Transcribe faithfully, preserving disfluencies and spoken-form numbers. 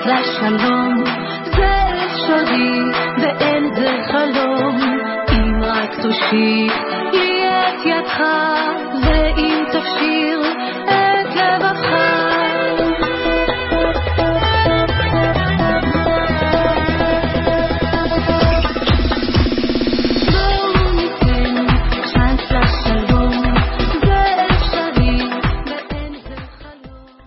לשלום, זה אפשרי ואין זה חלום, אם רק תושיט